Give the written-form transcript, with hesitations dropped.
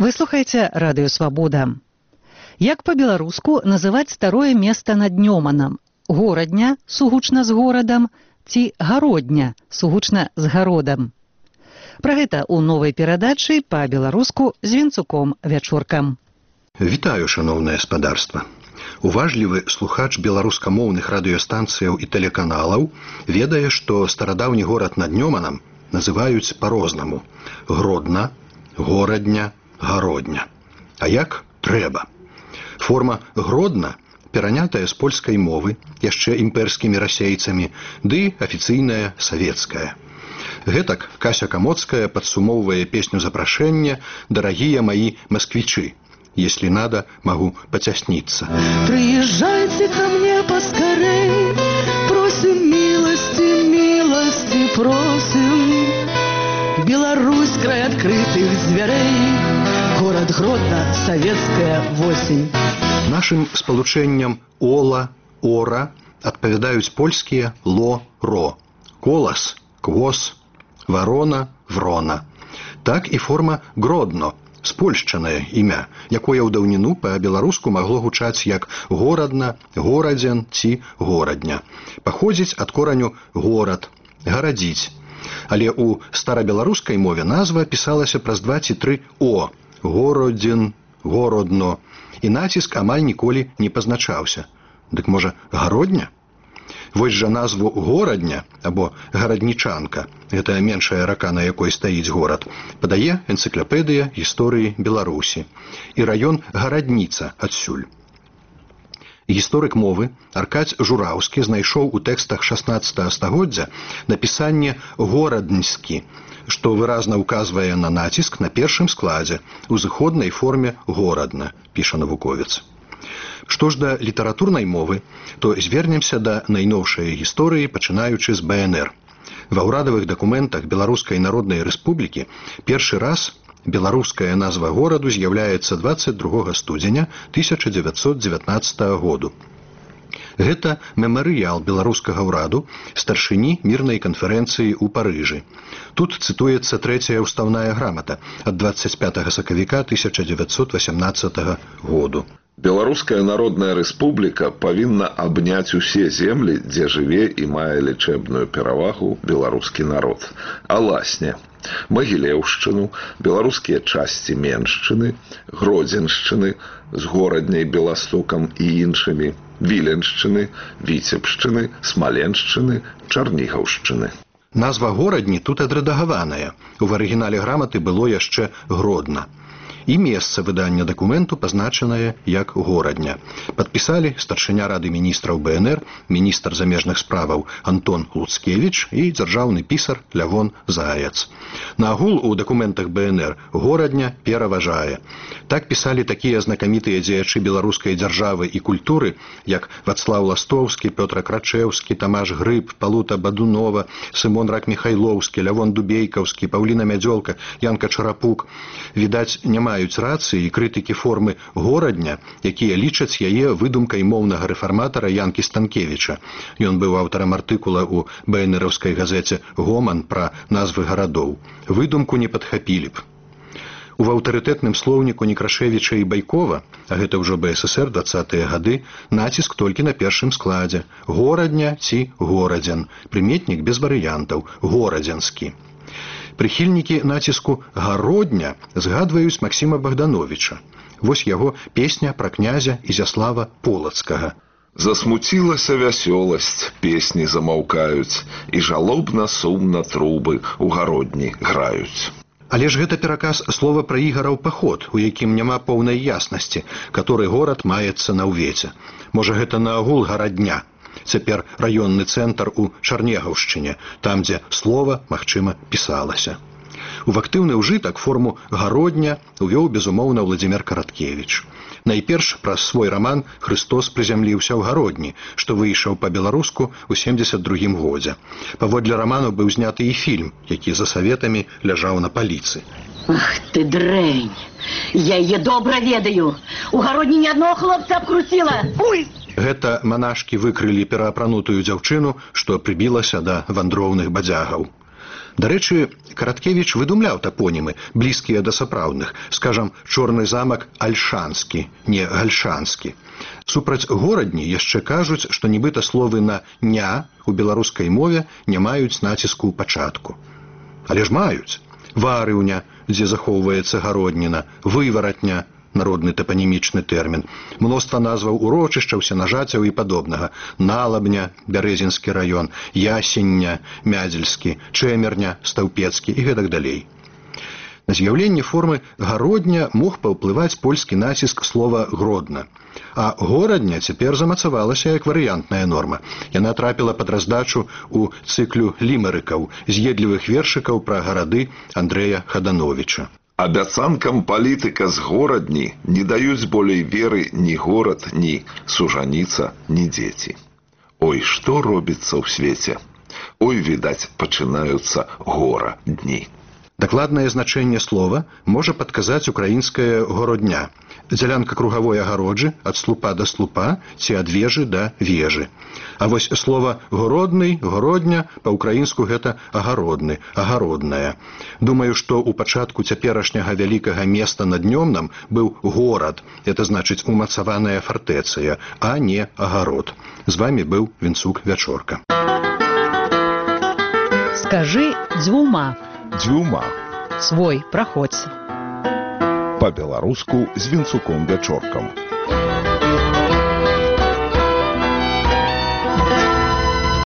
Вы слухаеце радыё «Свабода». Як па-беларуску называць старое место над Нёманам? Горадня, сугучна з горадам, ці гародня, сугучна з гародам? Пра гэта ў новай перадачы па-беларуску з Вінцуком Вячоркам. Вітаю, шановнае спадарства. Уважлівы слухач беларускамоўных радыёстанцыяў і тэлеканалаў ведае, што старадаўні горад над Нёманам называюць па-рознаму: Гродна, горадня, гародня. А як трэба? Форма Гродна перанятая з польскай мовы яшчэ імперскімі расейцамі, ды афіцыйная савецкая. Гэтак Кася Камоцкая падсумоўвае песню запрашэння «Дарагія мои москвичи». Если надо, могу потесниться. Приезжайте ко мне поскорей, просим милости, милости просим. Беларусь, край открытых дверей, город Гродно, советская осень. Нашим спалучэнням «ола», «ора» адпавядаюць польскія «ло», «ро», «колас», «квос», «варона», «врона». Так і форма «гродно», спольшчанае імя, якое ў даўніну па-беларуску магло гучаць як горадна, горадзен ці горадня. Паходзіць ад кораню горад, гарадзіць. Але ў старабеларускай мове назва пісалася праз 2 ці 3 «о» – городзін, городно, і націск амаль ніколі не пазначаўся. Дык можа, гародня? Вось жа назву горадня, або гараднічанка, гэта меншая рака, на якой стаіць горад, падае энцыклапедыя гісторыі Беларусі. І раён гарадніца адсюль. Гісторык мовы Аркадзь Жураўскі знайшоў у тэкстах 16 стагоддзя напісанне «горадньскі», што выразна ўказвае на націск на першым складзе, у зыходнай форме «горадна», піша навуковец. Што ж да літаратурнай мовы, то звернемся да найноўшай гісторыі, пачынаючы з БНР. Ва ўрадавых дакументах Беларускай Народнай Рэспублікі першы раз беларуская назва гораду з'яўляецца 22 студзеня 1919 году. Гэта мемарыял беларускага ўраду старшыні мірнай канферэнцыі ў Парыжы. Тут цытуецца 3-я ўставная грамата ад 25 сакавіка 1918 году. Беларуская Народная Рэспубліка павінна абняць усе землі, дзе жыве і мае лічэбную перавагу беларускі народ. Аласне, Магілеўшчыну, беларускія часці Меншчыны, Гродзеншчыны з горадняй Беластокам і іншымі, Віленшчыны, Віцебшчыны, Смаленшчыны, Чарнігаўшчыны. Назва горадні тут адрэдагаваная. У арыгінале граматы было яшчэ Гродна. І месца выдання дакументу пазначанае як горадня. Падпісалі старшыня Рады міністраў БНР, міністр замежных справаў Антон Луцкевіч і дзяржаўны пісар Лявон Заяц. Наагул у дакументах БНР горадня пераважае. Так пісалі такія знакамітыя дзеячы беларускай дзяржавы і культуры, як Вацлаў Ластоўскі, Пётр Крачэўскі, Тамаш Грыб, Палута Бадунова, Сымон Рак-Міхайлоўскі, Лявон Дубейкаўскі, Паўліна Мядзёлка, Янка Чарапук. Відаць, няма маюць рацыі і крытыкі формы горадня, якія лічаць яе выдумкай моўнага рэфарматара Янкі Станкевіча. Ён быў аўтарам артыкула ў БНРаўскай газеце «Гоман» пра назвы гарадоў. Выдумку не падхапілі б. У аўтарытэтным слоўніку Некрашевіча і Байкова, а гэта ўжо БССР 20-е гады, націск толькі на першым складзе. Горадня ці горадзен. Прыметнік без варыянтаў. Горадзенскі. Прыхільнікі націску «гародня» згадваюць Максіма Богдановича. Вось яго песня пра князя Ізяслава Полацкага. Засмуцілася вясёласць, песні замаўкаюць, і жалобна сумна трубы ў гародні граюць. Але ж гэта пераказ слова пра ігараў паход, у якім няма поўнай яснасці, каторы горад маецца на ўвеце. Можа, гэта наогул гарадня. Цяпер раённы цэнтр у Чарнегаўшчыне, там, дзе слова, магчыма, пісалася. У актыўны ўжытак форму «гародня» увёў, безумоўна, Владзімір Караткевіч. Найперш праз свой раман «Хрыстос прызямліўся ў гародні», што выйшаў па-беларуску ў 72-м годзе. Паводле раману быў зняты і фільм, які за саветамі ляжаў на паліцы. Ах ты дрэнь! Я яе добра ведаю! У гародні ні аднаго хлопца абкруціла! Уй! Гэта манашкі выкрылі пераапранутую дзяўчыну, што прыбілася да вандроўных бадзягаў. Дарэчы, Караткевіч выдумляў тапонімы, блізкія да сапраўдных. Скажам, Чорны замак альшанскі, не гальшанскі. Супраць горадні яшчэ кажуць, што нібыта словы на «ня» у беларускай мове не маюць націску ў пачатку. Але ж маюць. Варыўня, дзе захоўваецца гародніна, вываратня, народны тапанімічны тэрмін, мноства назваў урочышчаў, сенажацяў і падобнага, Налабня, Бярэзінскі раён, Ясення, Мядзельскі, Чэмерня, Стаўпецкі і гэтак далей. На з'яўленне формы гародня мог паўплываць польскі націск слова «гродна». А горадня цяпер замацавалася як варыянтная норма. Яна трапіла пад раздачу ў цыклю лімерыкаў, з'едлівых вершыкаў пра гарады Андрэя Хадановіча. Абяцанкам палітыка з горадні не даюць болей веры ні горад, ні сужаніца, ні дзеці. Ой, што робіцца ў свеце? Ой, відаць, пачынаюцца гора дні. Дакладнае значэнне слова можа падказаць украінская городня. Дзялянка кругавой агароджы ад слупа да слупа ці ад вежы да вежы. А вось слова городны, городня па-ўкраінску гэта агародны, агародная. Думаю, што ў пачатку цяперашняга вялікага места над Днёмнам быў горад, это значыць умацаваная фартэцыя, а не агарод. З вамі быў Вінцук Вячорка. Скажы дзвюма. Дзвюма. Свой, праходзь. Па-беларуску з Вінцуком Вячоркам.